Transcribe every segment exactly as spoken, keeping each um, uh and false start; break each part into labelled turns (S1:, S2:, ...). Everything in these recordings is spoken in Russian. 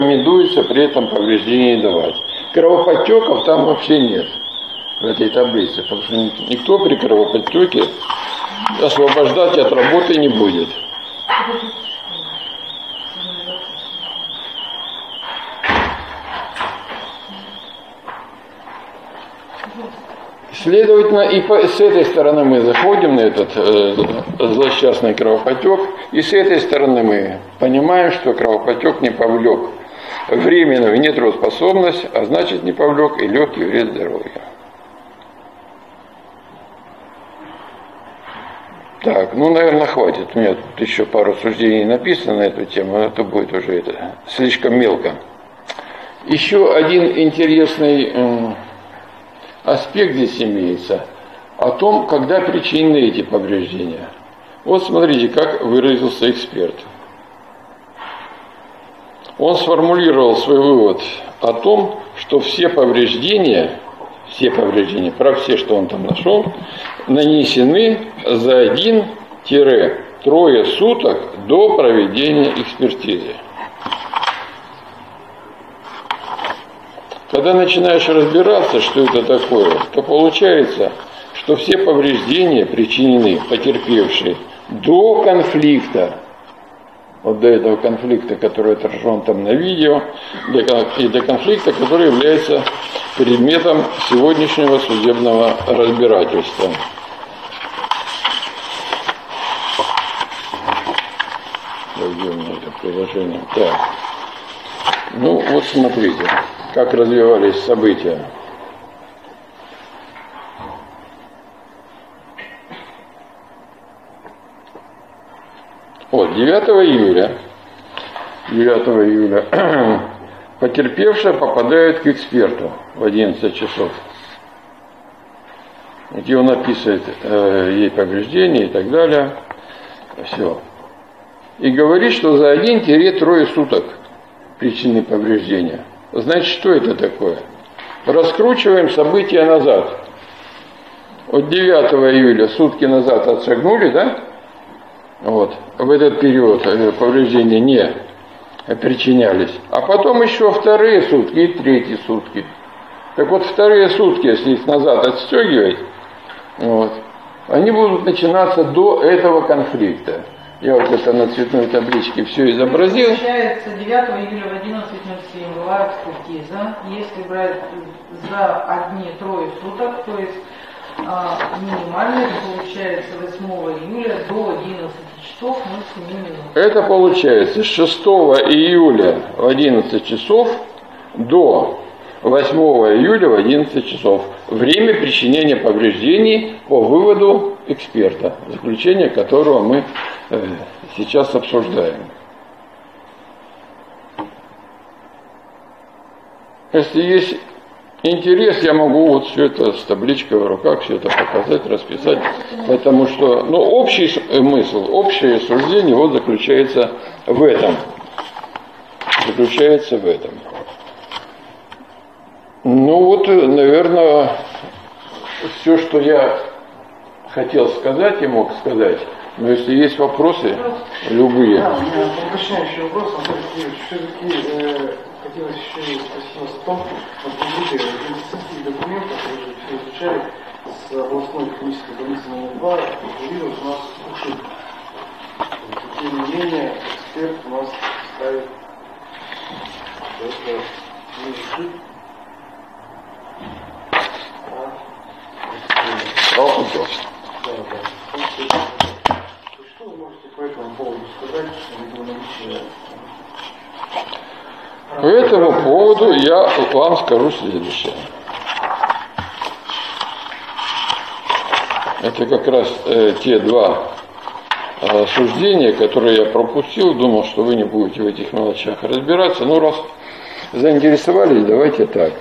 S1: рекомендуется при этом повреждения не давать. Кровоподтеков там вообще нет в этой таблице, потому что никто при кровоподтеке освобождать от работы не будет. Следовательно, и по, с этой стороны мы заходим на этот э, злосчастный кровоподтек, и с этой стороны мы понимаем, что кровоподтек не повлек временную нетрудоспособность, а значит не повлек и легкий вред здоровью. Так, ну, наверное, хватит. У меня тут еще пару суждений написано на эту тему, но это будет уже это, слишком мелко. Еще один интересный э, аспект здесь имеется о том, когда причинены эти повреждения. Вот смотрите, как выразился эксперт. Он сформулировал свой вывод о том, что все повреждения, все повреждения, про все, что он там нашел, нанесены за один-трое суток до проведения экспертизы. Когда начинаешь разбираться, что это такое, то получается, что все повреждения причинены потерпевшей до конфликта, вот до этого конфликта, который отражен там на видео, и до конфликта, который является предметом сегодняшнего судебного разбирательства. Где у меня это приложение? Так. Ну, вот смотрите, как развивались события. Вот, девятого июля, девятого июля потерпевшая попадает к эксперту в одиннадцать часов, где он описывает э, ей повреждения и так далее. Все. И говорит, что за один-трое суток причины повреждения. Значит, что это такое? Раскручиваем события назад. От девятого июля сутки назад отшагнули, да? Вот, в этот период повреждения не причинялись. А потом еще вторые сутки и третьи сутки. Так вот, вторые сутки, если их назад отстегивать, вот, они будут начинаться до этого конфликта. Я вот это на цветной табличке все изобразил.
S2: Получается, девятого июля в одиннадцать ноль семь была экспертиза. Если брать за одни-трое суток, то есть а, минимально, получается восьмого июля до одиннадцати часов ноль семь минут.
S1: Это получается с шестого июля в одиннадцать часов до восьмого июля в одиннадцать часов. Время причинения повреждений по выводу эксперта, заключение которого мы э, сейчас обсуждаем. Если есть интерес, я могу вот все это с табличкой в руках, все это показать, расписать, потому что, ну, общий смысл, общее суждение вот заключается в этом. Заключается в этом. Ну вот, наверное, все, что я хотел сказать и мог сказать. Но если есть вопросы, любые.
S3: Да, у меня уточняющий вопрос. Анатолий Сергеевич, все-таки э, хотелось еще спросить вас о том, вот привитые медицинских документов, вы же все изучали, с областной клинической больницы номер два, регулирует у нас ушиб. Тем не менее, эксперт у нас ставит, что это не ушиб, а
S1: Кровоподтек.
S3: да, да. Что вы можете по этому поводу сказать, что наличие?
S1: По этому поводу я вам скажу следующее. Это как раз э, те два э, суждения, которые я пропустил, думал, что вы не будете в этих мелочах разбираться. Ну, раз заинтересовались, давайте так.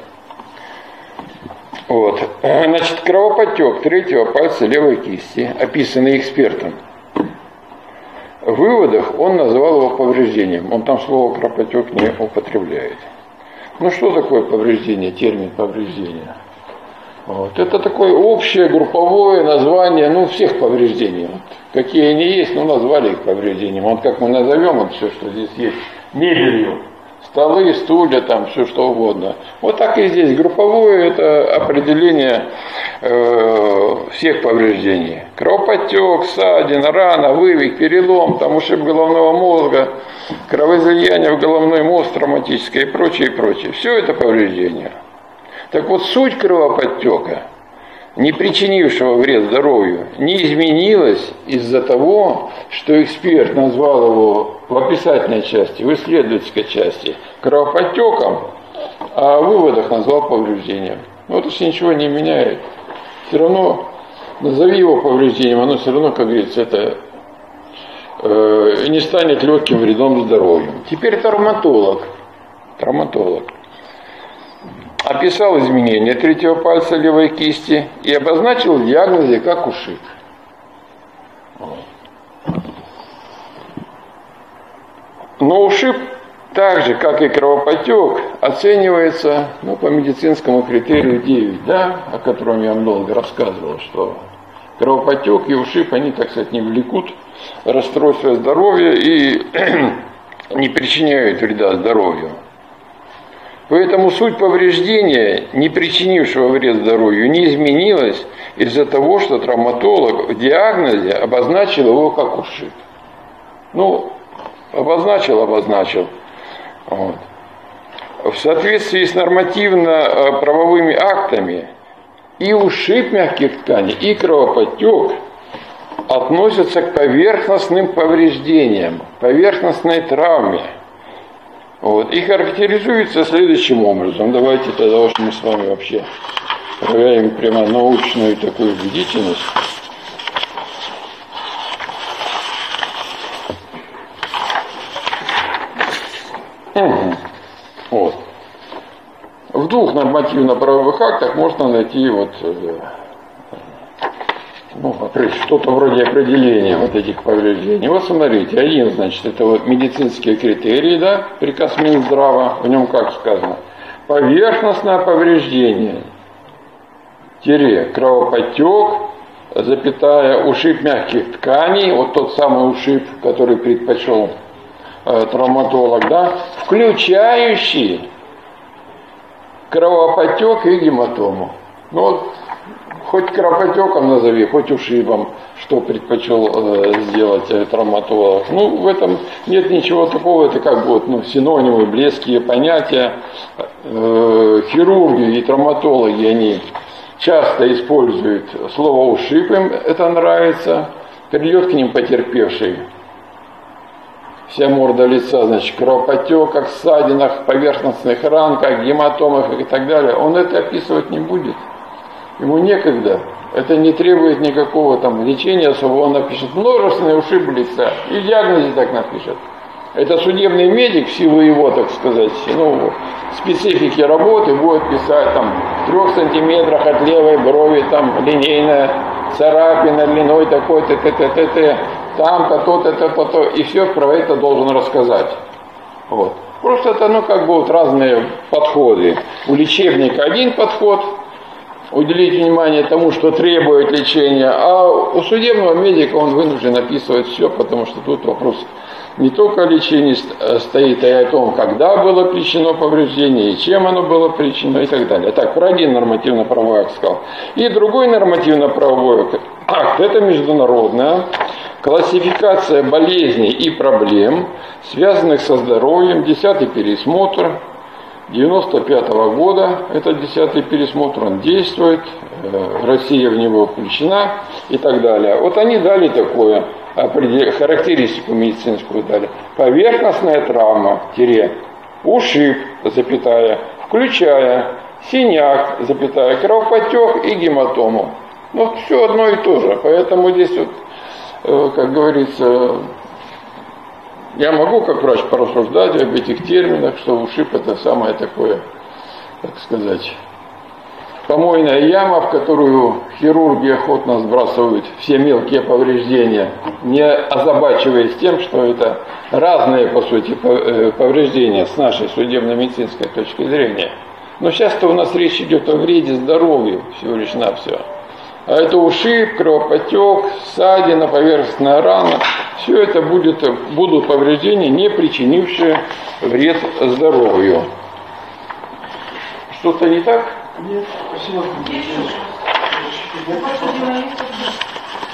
S1: Вот. Значит, кровоподтек третьего пальца левой кисти, описанный экспертом. В выводах он назвал его повреждением. Он там слово кровоподтек не употребляет. Ну что такое повреждение, термин повреждения? Вот. Это такое общее групповое название, ну, всех повреждений. Вот. Какие они есть, ну, назвали их повреждением. Вот как мы назовем вот все, что здесь есть, мебелью, столы, стулья, там все что угодно. Вот так и здесь. Групповое – это определение э, всех повреждений. Кровоподтек, ссадина, рана, вывих, перелом, там ушиб головного мозга, кровоизлияние в головной мозг травматическое и прочее, и прочее. Все это повреждения. Так вот, суть кровоподтека, не причинившего вред здоровью, не изменилась из-за того, что эксперт назвал его в описательной части, в исследовательской части кровоподтеком, а в выводах назвал повреждением. Ну, это же ничего не меняет. Все равно, назови его повреждением, оно все равно, как говорится, это э, не станет легким вредом здоровью. Теперь травматолог. Травматолог. Описал изменения третьего пальца левой кисти и обозначил в диагнозе как ушиб. Но ушиб, так же, как и кровоподтек, оценивается ну, по медицинскому критерию девять, да, о котором я вам долго рассказывал, что кровоподтек и ушиб, они, так сказать, не влекут расстройства здоровья и не причиняют вреда здоровью. Поэтому суть повреждения, не причинившего вред здоровью, не изменилась из-за того, что травматолог в диагнозе обозначил его как ушиб. Ну, обозначил, обозначил. Вот. В соответствии с нормативно-правовыми актами и ушиб мягких тканей, и кровоподтек относятся к поверхностным повреждениям, поверхностной травме. Вот. И характеризуется следующим образом. Давайте тогда уж мы с вами вообще проверим прямо научную такую убедительность. Угу. Вот. В двух нормативно-правовых актах можно найти вот, ну, что-то вроде определения вот этих повреждений. Вот смотрите, один, значит, это вот медицинские критерии, да, приказ Минздрава, в нем как сказано, поверхностное повреждение, тире, кровоподтек, запятая, ушиб мягких тканей, вот тот самый ушиб, который предпочел э, травматолог, да, включающий кровоподтек и гематому. Ну вот, хоть кровоподтеком назови, хоть ушибом, что предпочел э, сделать э, травматолог. Ну, в этом нет ничего такого, это как бы вот, ну, синонимы, близкие понятия. Э, хирурги и травматологи, они часто используют слово ушиб, им это нравится. Придет к ним потерпевший, вся морда лица, значит, кровоподтеках, ссадинах, поверхностных ранках, гематомах и так далее, он это описывать не будет. Ему некогда, это не требует никакого там лечения особого, он напишет множественные ушибы лица, и в диагнозе так напишет. Это судебный медик в силу его, так сказать, ну, специфики работы будет писать там в трех сантиметрах от левой брови, там линейная царапина длиной такой-то, т-т-т-т, там-то, то-то, то-то, то, и все про это должен рассказать. Вот. Просто это, ну, как бы вот разные подходы. У лечебника один подход, уделить внимание тому, что требует лечения, а у судебного медика он вынужден описывать все, потому что тут вопрос не только о лечении стоит, а и о том, когда было причинено повреждение, и чем оно было причинено, и так далее. Так, про один нормативно-правовой акт сказал. И другой нормативно-правовой акт, это международная классификация болезней и проблем, связанных со здоровьем, десятый пересмотр, девяносто пятого года, это десятый пересмотр, он действует, Россия в него включена и так далее. Вот они дали такое, характеристику медицинскую дали. Поверхностная травма, тире, ушиб, запятая, включая синяк, запятая, кровоподтек и гематому. Ну, все одно и то же. Поэтому здесь вот, как говорится, я могу как врач порассуждать об этих терминах, что ушиб это самое такое, так сказать, помойная яма, в которую хирурги охотно сбрасывают все мелкие повреждения, не озабачиваясь тем, что это разные, по сути, повреждения с нашей судебно-медицинской точки зрения. Но сейчас-то у нас речь идет о вреде здоровью всего лишь навсего. А это ушиб, кровопотек, ссадина, поверхностная рана. Все это будет, будут повреждения, не причинившие вред здоровью. Что-то не так?
S3: Нет, спасибо.
S2: Есть еще? Может,